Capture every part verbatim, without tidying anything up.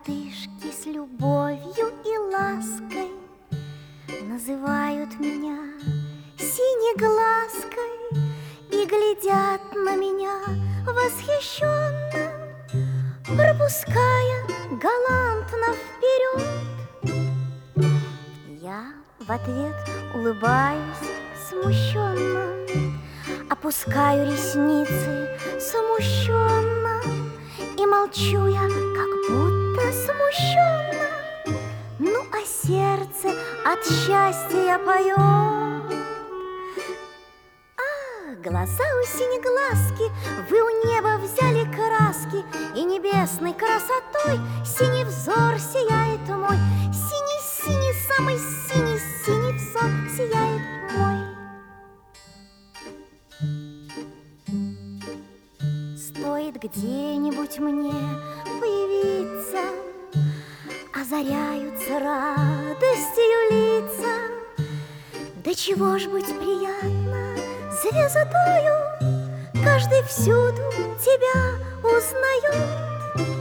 Мартышки с любовью и лаской называют меня синеглазкой и глядят на меня восхищенно, пропуская галантно вперед. Я в ответ улыбаюсь смущенно, опускаю ресницы смущенно и молчу я, как будто смущенно. Ну, а сердце от счастья поет. А, глаза у синеглазки, вы у неба взяли краски, и небесной красотой синий взор сияет мой. Синий-синий, самый синий-синий взор сияет мой. Стоит где-нибудь мне появиться, озаряются радостью лица. Да чего ж быть приятно звездою, каждый всюду тебя узнает.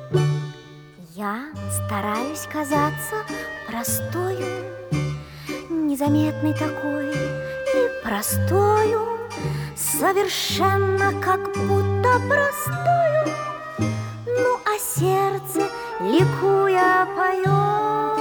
Я стараюсь казаться простою, незаметной такой и простою, совершенно как будто простою. Ну, а сердце, ликуя, поет.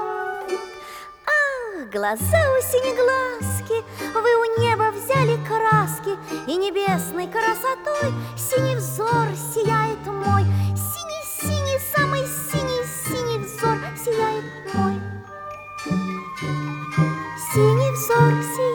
Ах, глаза у синеглазки, вы у неба взяли краски, и небесной красотой синий взор сияет мой. Синий-синий, самый синий-синий взор сияет мой. Синий взор сияет.